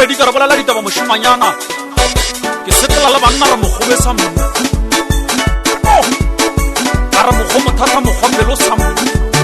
Ledi ka re bolela ditaba moshimanyana ke setela le banna re mogobe sa monna ka re mogo mothata mogopelo sa monna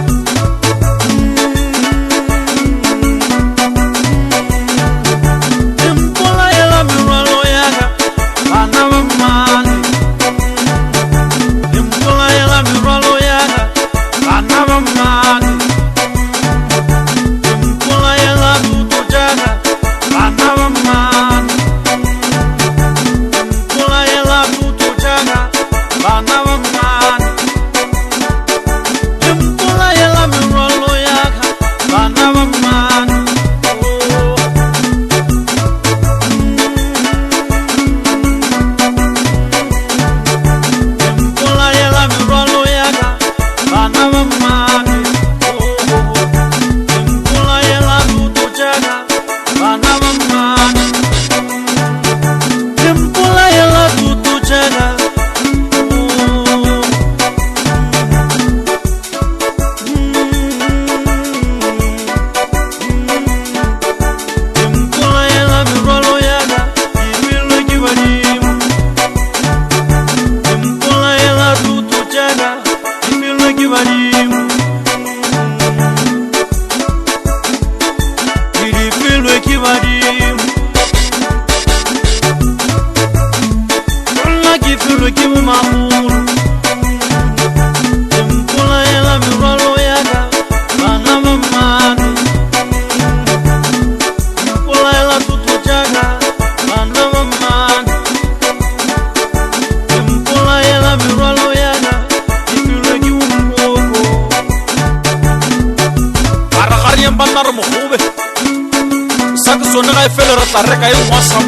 Sonega e fele re tla reka e ngwa sa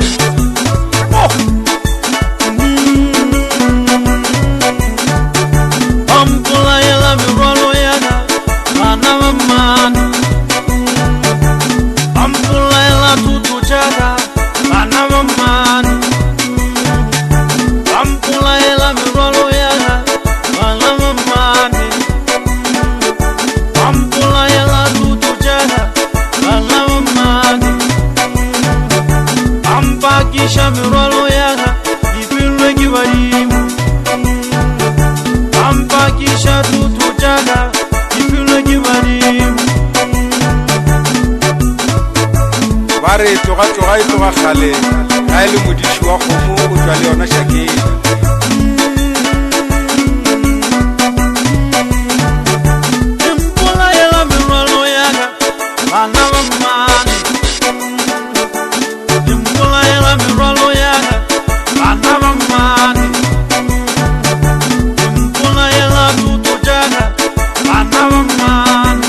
Ampula yela mirolo yaga Bana mamani Ampula yela tutu jaga Bana mamani Ampula yela mirolo yaga Bana mamani Ampula yela tutu jaga Bana mamani Ampakisha mirolo yaga Ipilwe kibarimu Ampakisha tutu jaga Ipilwe kibarimu Bare toga khale A ele modishi wa kgomo o tswa le yona shakeng Impula yela mirolo yaga Bana mamani Mirolo yaga Bana mamani Impula yela tutu jaga Bana mamani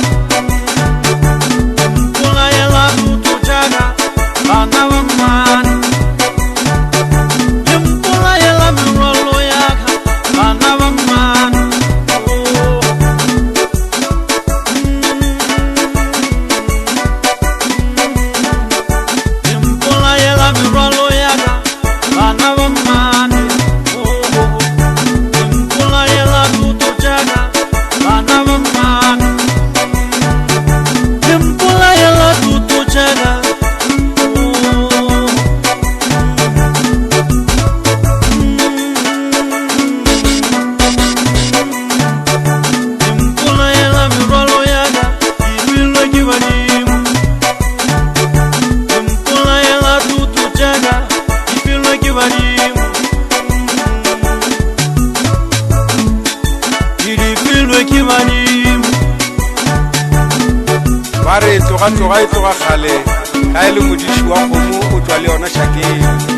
Impula yela tutu jaga Bana mamani Impula yela mirolo yaga Bana mamani Impula yela mirolo yaga Bana mamani Impula yela tutu jaga Bana mamani Impula yela tutu jaga Impula yela mirolo yaga Ipilwe kibarimu Impula yela tutu jaga Ipilwe kibarimu Ipilwe kibarimu Bare toga khale A ele modishi wa kgomo o tswa le yona shakeng